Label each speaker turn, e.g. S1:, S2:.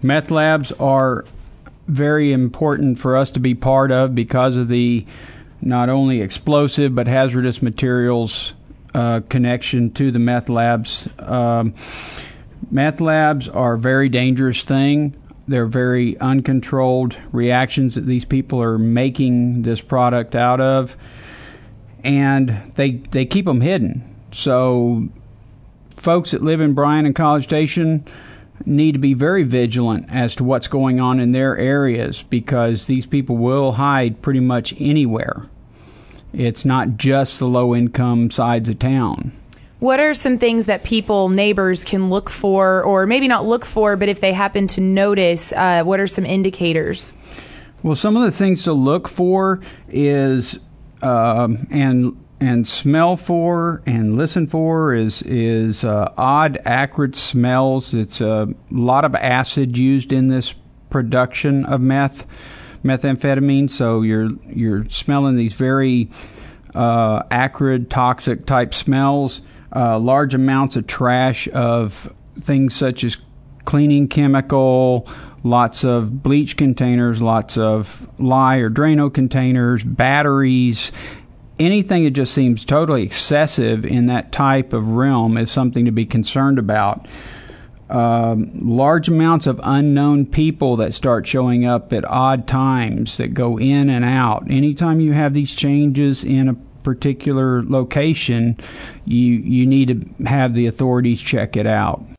S1: Meth labs are very important for us to be part of because of the not only explosive but hazardous materials connection to the meth labs. Meth labs are a very dangerous thing. They're very uncontrolled reactions that these people are making this product out of, and they keep them hidden. So folks that live in Bryan and College Station need to be very vigilant as to what's going on in their areas, because these people will hide pretty much anywhere. It's not just the low-income sides of town.
S2: What are some things that neighbors can look for, or maybe not look for, but if they happen to notice, what are some indicators?
S1: Well, some of the things to look for is and smell for and listen for is odd, acrid smells. It's a lot of acid used in this production of methamphetamine. So you're smelling these very acrid, toxic type smells. Large amounts of trash of things such as cleaning chemical, lots of bleach containers, lots of lye or Drano containers, batteries. Anything that just seems totally excessive in that type of realm is something to be concerned about. Large amounts of unknown people that start showing up at odd times that go in and out. Anytime you have these changes in a particular location, you need to have the authorities check it out.